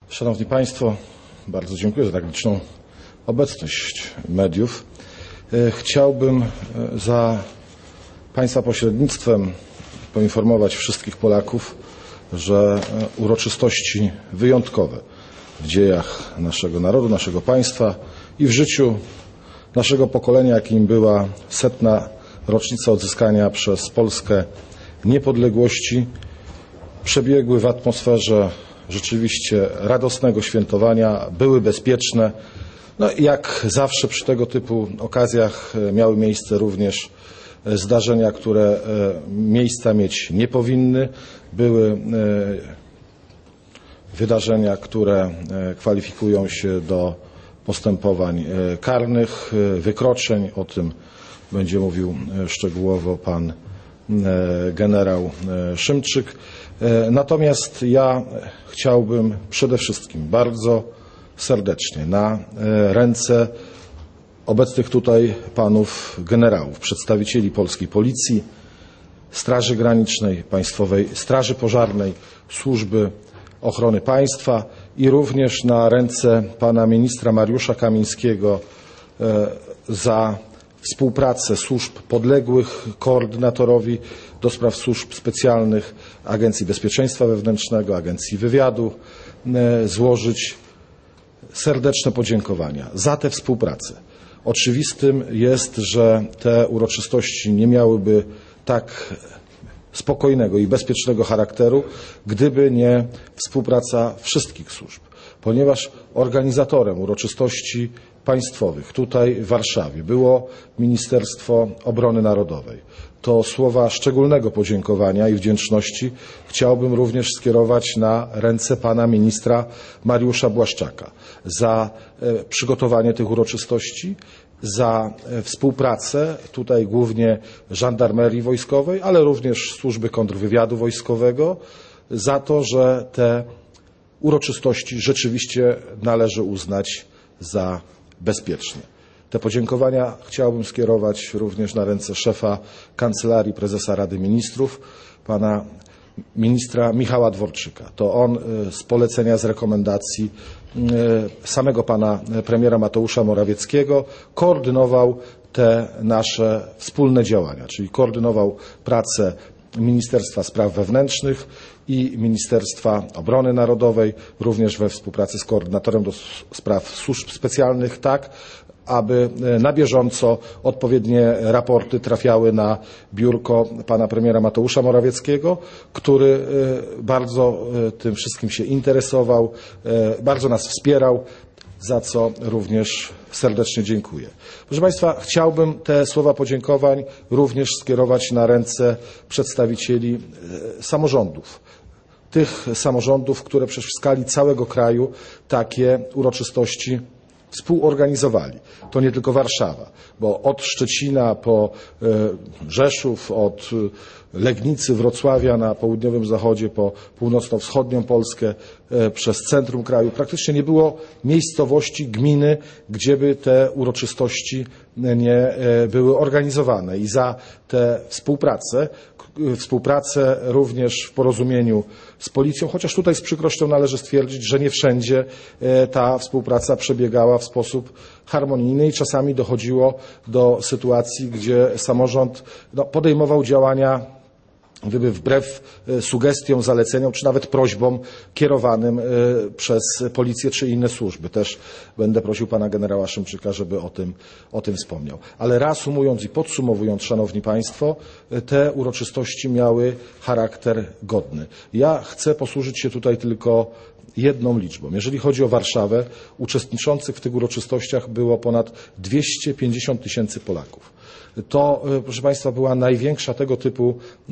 Szanowni Państwo, bardzo dziękuję za tak liczną obecność mediów. Chciałbym za Państwa pośrednictwem poinformować wszystkich Polaków, że uroczystości wyjątkowe w dziejach naszego narodu, naszego państwa i w życiu naszego pokolenia, jakim była 100. rocznica odzyskania przez Polskę niepodległości, przebiegły w atmosferze rzeczywiście radosnego świętowania, były bezpieczne. No i jak zawsze przy tego typu okazjach miały miejsce również zdarzenia, które miejsca mieć nie powinny. Były wydarzenia, które kwalifikują się do postępowań karnych, wykroczeń. O tym będzie mówił szczegółowo pan generał Szymczyk. Natomiast ja chciałbym przede wszystkim bardzo serdecznie na ręce obecnych tutaj panów generałów, przedstawicieli polskiej Policji, Straży Granicznej, Państwowej Straży Pożarnej, Służby Ochrony Państwa i również na ręce pana ministra Mariusza Kamińskiego za współpracę służb podległych koordynatorowi do spraw służb specjalnych, Agencji Bezpieczeństwa Wewnętrznego, Agencji Wywiadu, złożyć serdeczne podziękowania za tę współpracę. Oczywistym jest, że te uroczystości nie miałyby tak spokojnego i bezpiecznego charakteru, gdyby nie współpraca wszystkich służb, ponieważ organizatorem uroczystości państwowych tutaj w Warszawie było Ministerstwo Obrony Narodowej. To słowa szczególnego podziękowania i wdzięczności chciałbym również skierować na ręce pana ministra Mariusza Błaszczaka za przygotowanie tych uroczystości, za współpracę tutaj głównie Żandarmerii Wojskowej, ale również Służby Kontrwywiadu Wojskowego, za to, że te uroczystości rzeczywiście należy uznać za bezpieczne. Te podziękowania chciałbym skierować również na ręce szefa Kancelarii Prezesa Rady Ministrów, pana ministra Michała Dworczyka. To on z polecenia, z rekomendacji samego pana premiera Mateusza Morawieckiego koordynował te nasze wspólne działania, czyli koordynował pracę Ministerstwa Spraw Wewnętrznych i Ministerstwa Obrony Narodowej, również we współpracy z koordynatorem do spraw służb specjalnych, tak aby na bieżąco odpowiednie raporty trafiały na biurko pana premiera Mateusza Morawieckiego, który bardzo tym wszystkim się interesował, bardzo nas wspierał, za co również serdecznie dziękuję. Proszę Państwa, chciałbym te słowa podziękowań również skierować na ręce przedstawicieli samorządów. Tych samorządów, które w skali całego kraju takie uroczystości współorganizowali. To nie tylko Warszawa, bo od Szczecina po Rzeszów, od Legnicy, Wrocławia na południowym zachodzie, po północno-wschodnią Polskę, przez centrum kraju. Praktycznie nie było miejscowości, gminy, gdzie by te uroczystości nie były organizowane. I za tę współpracę również w porozumieniu z policją, chociaż tutaj z przykrością należy stwierdzić, że nie wszędzie ta współpraca przebiegała w sposób harmonijny i czasami dochodziło do sytuacji, gdzie samorząd podejmował działania gdyby wbrew sugestiom, zaleceniom, czy nawet prośbom kierowanym przez policję czy inne służby. Też będę prosił pana generała Szymczyka, żeby o tym wspomniał. Ale reasumując i podsumowując, szanowni państwo, te uroczystości miały charakter godny. Ja chcę posłużyć się tutaj tylko jedną liczbą. Jeżeli chodzi o Warszawę, uczestniczących w tych uroczystościach było ponad 250 000 Polaków. To, proszę Państwa, była największa tego typu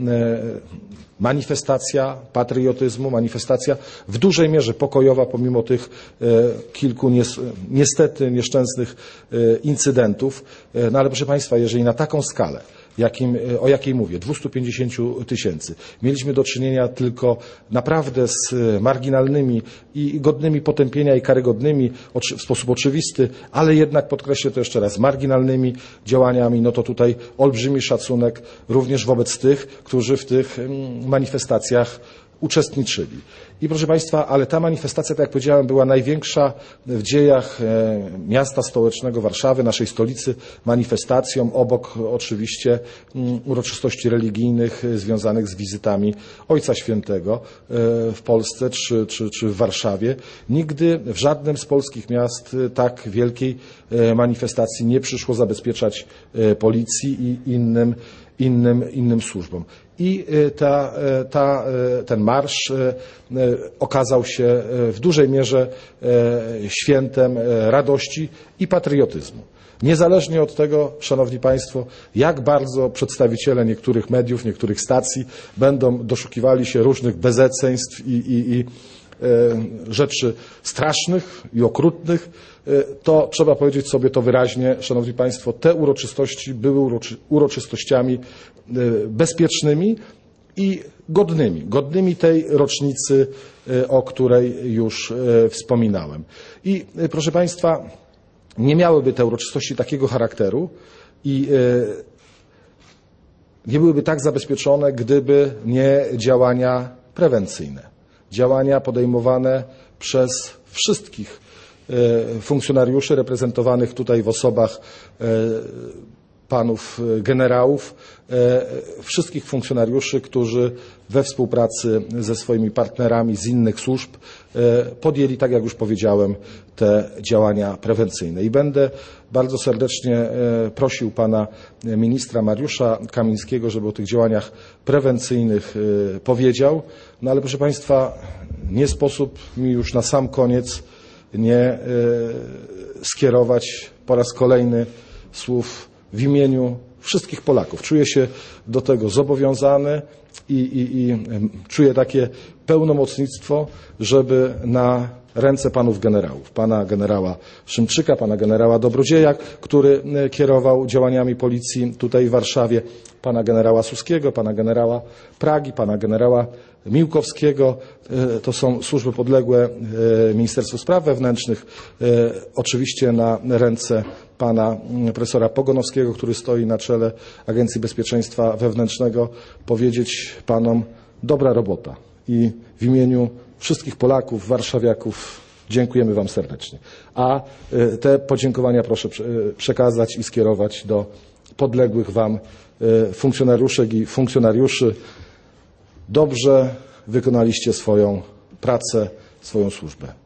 manifestacja patriotyzmu, manifestacja w dużej mierze pokojowa, pomimo tych kilku niestety nieszczęsnych incydentów. No ale proszę Państwa, jeżeli na taką skalę, o jakiej mówię, 250 000, mieliśmy do czynienia tylko naprawdę z marginalnymi i godnymi potępienia i karygodnymi w sposób oczywisty, ale jednak, podkreślę to jeszcze raz, marginalnymi działaniami, no to tutaj olbrzymi szacunek również wobec tych, którzy w tych manifestacjach uczestniczyli. I proszę Państwa, ale ta manifestacja, tak jak powiedziałem, była największa w dziejach miasta stołecznego Warszawy, naszej stolicy, manifestacją obok oczywiście uroczystości religijnych związanych z wizytami Ojca Świętego w Polsce czy w Warszawie. Nigdy w żadnym z polskich miast tak wielkiej manifestacji nie przyszło zabezpieczać policji i innym służbom. I ten marsz okazał się w dużej mierze świętem radości i patriotyzmu. Niezależnie od tego, Szanowni Państwo, jak bardzo przedstawiciele niektórych mediów, niektórych stacji będą doszukiwali się różnych bezeceństw i rzeczy strasznych i okrutnych, to trzeba powiedzieć sobie to wyraźnie, Szanowni Państwo, te uroczystości były uroczystościami bezpiecznymi i godnymi tej rocznicy, o której już wspominałem. I proszę Państwa, nie miałyby te uroczystości takiego charakteru i nie byłyby tak zabezpieczone, gdyby nie działania prewencyjne. Działania podejmowane przez wszystkich funkcjonariuszy reprezentowanych tutaj w osobach panów generałów, wszystkich funkcjonariuszy, którzy we współpracy ze swoimi partnerami z innych służb podjęli, tak jak już powiedziałem, te działania prewencyjne. I będę bardzo serdecznie prosił pana ministra Mariusza Kamińskiego, żeby o tych działaniach prewencyjnych powiedział. No ale proszę Państwa, nie sposób mi już na sam koniec nie skierować po raz kolejny słów w imieniu wszystkich Polaków. Czuję się do tego zobowiązany i czuję takie pełnomocnictwo, żeby na ręce panów generałów, pana generała Szymczyka, pana generała Dobrodzieja, który kierował działaniami policji tutaj w Warszawie, pana generała Suskiego, pana generała Pragi, pana generała Miłkowskiego. To są służby podległe Ministerstwu Spraw Wewnętrznych. Oczywiście na ręce pana profesora Pogonowskiego, który stoi na czele Agencji Bezpieczeństwa Wewnętrznego, powiedzieć panom: dobra robota. I w imieniu wszystkich Polaków, warszawiaków dziękujemy wam serdecznie. A te podziękowania proszę przekazać i skierować do podległych wam funkcjonariuszek i funkcjonariuszy. Dobrze wykonaliście swoją pracę, swoją służbę.